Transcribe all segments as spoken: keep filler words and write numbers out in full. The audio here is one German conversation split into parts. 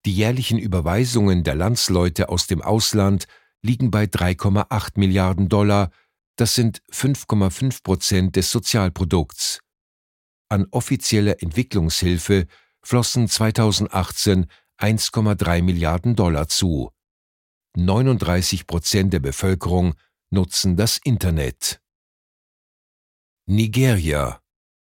Die jährlichen Überweisungen der Landsleute aus dem Ausland liegen bei drei Komma acht Milliarden Dollar, das sind fünf Komma fünf Prozent des Sozialprodukts. An offizielle Entwicklungshilfe flossen zweitausendachtzehn eins Komma drei Milliarden Dollar zu. neununddreißig Prozent der Bevölkerung nutzen das Internet. Nigeria.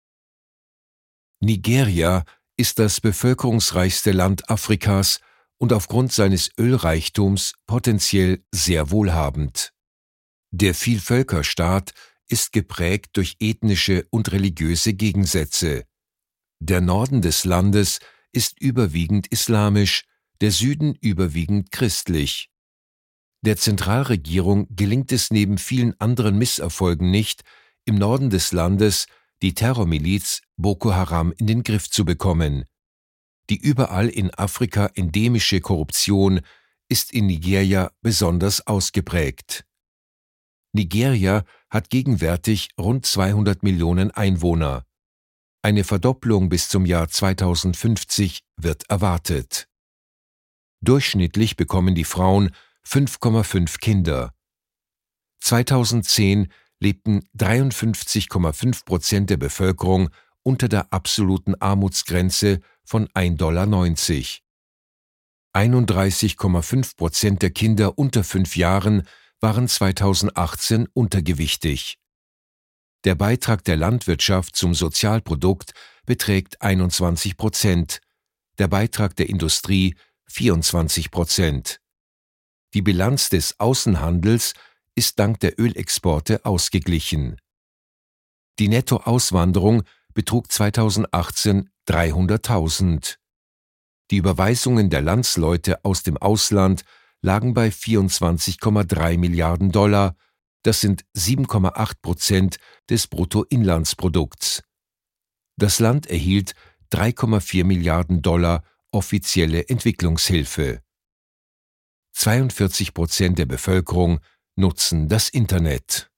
Nigeria ist das bevölkerungsreichste Land Afrikas und aufgrund seines Ölreichtums potenziell sehr wohlhabend. Der Vielvölkerstaat ist geprägt durch ethnische und religiöse Gegensätze. Der Norden des Landes ist überwiegend islamisch, der Süden überwiegend christlich. Der Zentralregierung gelingt es neben vielen anderen Misserfolgen nicht, im Norden des Landes die Terrormiliz Boko Haram in den Griff zu bekommen. Die überall in Afrika endemische Korruption ist in Nigeria besonders ausgeprägt. Nigeria hat gegenwärtig rund zweihundert Millionen Einwohner. Eine Verdopplung bis zum Jahr zweitausendfünfzig wird erwartet. Durchschnittlich bekommen die Frauen fünf Komma fünf Kinder. zweitausendzehn lebten dreiundfünfzig Komma fünf Prozent der Bevölkerung unter der absoluten Armutsgrenze von ein Komma neunzig Dollar. einunddreißig Komma fünf Prozent der Kinder unter fünf Jahren waren zweitausendachtzehn untergewichtig. Der Beitrag der Landwirtschaft zum Sozialprodukt beträgt einundzwanzig Prozent, der Beitrag der Industrie vierundzwanzig Prozent. Die Bilanz des Außenhandels ist dank der Ölexporte ausgeglichen. Die Nettoauswanderung betrug zweitausendachtzehn dreihunderttausend. Die Überweisungen der Landsleute aus dem Ausland lagen bei vierundzwanzig Komma drei Milliarden Dollar, das sind sieben Komma acht Prozent des Bruttoinlandsprodukts. Das Land erhielt drei Komma vier Milliarden Dollar offizielle Entwicklungshilfe. zweiundvierzig Prozent der Bevölkerung nutzen das Internet.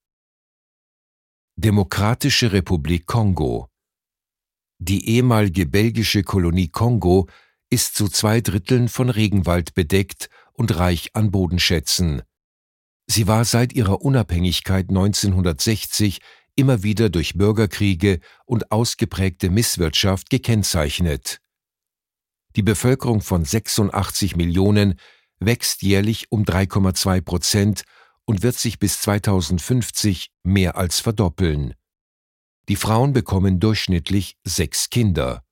Demokratische Republik Kongo. Die ehemalige belgische Kolonie Kongo ist zu zwei Dritteln von Regenwald bedeckt und reich an Bodenschätzen. Sie war seit ihrer Unabhängigkeit neunzehnhundertsechzig immer wieder durch Bürgerkriege und ausgeprägte Misswirtschaft gekennzeichnet. Die Bevölkerung von sechsundachtzig Millionen wächst jährlich um drei Komma zwei Prozent und wird sich bis zweitausendfünfzig mehr als verdoppeln. Die Frauen bekommen durchschnittlich sechs Kinder.